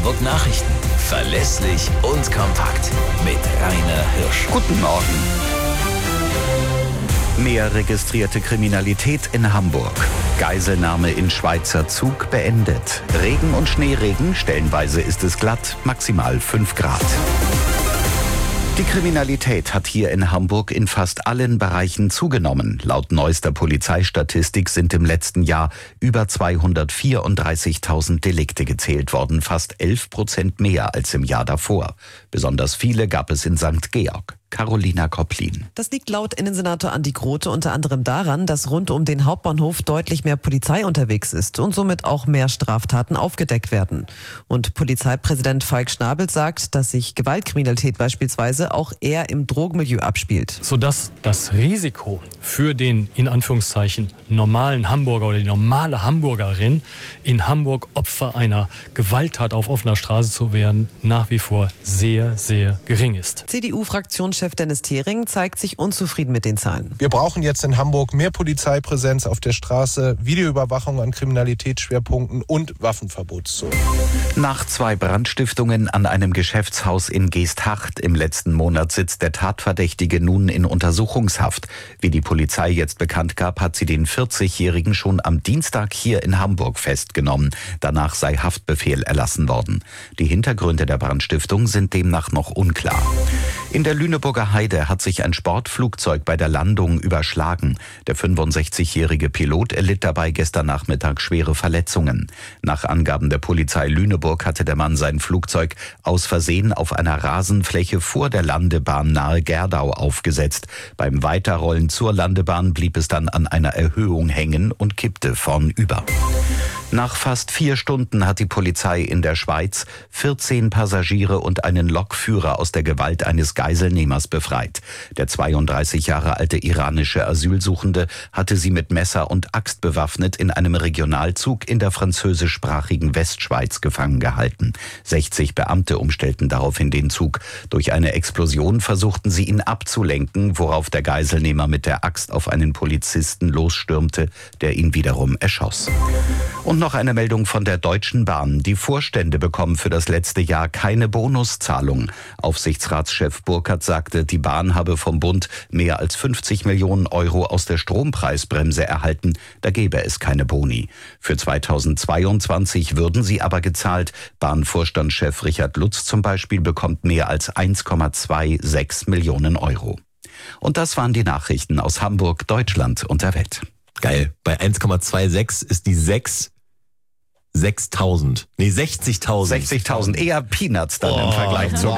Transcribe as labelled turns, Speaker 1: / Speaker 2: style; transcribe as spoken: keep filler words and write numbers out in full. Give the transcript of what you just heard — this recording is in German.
Speaker 1: Hamburg Nachrichten. Verlässlich und kompakt. Mit Rainer Hirsch.
Speaker 2: Guten Morgen. Mehr registrierte Kriminalität in Hamburg. Geiselnahme in Schweizer Zug beendet. Regen und Schneeregen, stellenweise ist es glatt, maximal fünf Grad. Die Kriminalität hat hier in Hamburg in fast allen Bereichen zugenommen. Laut neuester Polizeistatistik sind im letzten Jahr über zweihundertvierunddreißigtausend Delikte gezählt worden, fast elf Prozent mehr als im Jahr davor. Besonders viele gab es in Sankt Georg. Carolina Kopplin.
Speaker 3: Das liegt laut Innensenator Andi Grote unter anderem daran, dass rund um den Hauptbahnhof deutlich mehr Polizei unterwegs ist und somit auch mehr Straftaten aufgedeckt werden. Und Polizeipräsident Falk Schnabel sagt, dass sich Gewaltkriminalität beispielsweise auch eher im Drogenmilieu abspielt.
Speaker 4: Sodass das Risiko für den, in Anführungszeichen, normalen Hamburger oder die normale Hamburgerin in Hamburg Opfer einer Gewalttat auf offener Straße zu werden, nach wie vor sehr, sehr gering ist.
Speaker 3: C D U-Fraktionschef Dennis Thering zeigt sich unzufrieden mit den Zahlen.
Speaker 5: Wir brauchen jetzt in Hamburg mehr Polizeipräsenz auf der Straße, Videoüberwachung an Kriminalitätsschwerpunkten und Waffenverbotszonen.
Speaker 2: Nach zwei Brandstiftungen an einem Geschäftshaus in Geesthacht im letzten Monat sitzt der Tatverdächtige nun in Untersuchungshaft. Wie die Polizei jetzt bekannt gab, hat sie den vierzigjährigen schon am Dienstag hier in Hamburg festgenommen. Danach sei Haftbefehl erlassen worden. Die Hintergründe der Brandstiftung sind demnach noch unklar. In der Lüneburger Heide hat sich ein Sportflugzeug bei der Landung überschlagen. Der fünfundsechzigjährige Pilot erlitt dabei gestern Nachmittag schwere Verletzungen. Nach Angaben der Polizei Lüneburg hatte der Mann sein Flugzeug aus Versehen auf einer Rasenfläche vor der Landebahn nahe Gerdau aufgesetzt. Beim Weiterrollen zur Landebahn blieb es dann an einer Erhöhung hängen und kippte vornüber. Nach fast vier Stunden hat die Polizei in der Schweiz vierzehn Passagiere und einen Lokführer aus der Gewalt eines Geiselnehmers befreit. Der zweiunddreißig Jahre alte iranische Asylsuchende hatte sie mit Messer und Axt bewaffnet in einem Regionalzug in der französischsprachigen Westschweiz gefangen gehalten. sechzig Beamte umstellten daraufhin den Zug. Durch eine Explosion versuchten sie ihn abzulenken, worauf der Geiselnehmer mit der Axt auf einen Polizisten losstürmte, der ihn wiederum erschoss. Und noch eine Meldung von der Deutschen Bahn. Die Vorstände bekommen für das letzte Jahr keine Bonuszahlung. Aufsichtsratschef Burkhardt sagte, die Bahn habe vom Bund mehr als fünfzig Millionen Euro aus der Strompreisbremse erhalten. Da gäbe es keine Boni. Für zweitausendzweiundzwanzig würden sie aber gezahlt. Bahnvorstandschef Richard Lutz zum Beispiel bekommt mehr als eins Komma sechsundzwanzig Millionen Euro. Und das waren die Nachrichten aus Hamburg, Deutschland und der Welt.
Speaker 6: Geil. Bei eins Komma sechsundzwanzig ist die sechs sechstausend. Nee, sechzigtausend.
Speaker 2: sechzigtausend. Eher Peanuts dann oh, im Vergleich zur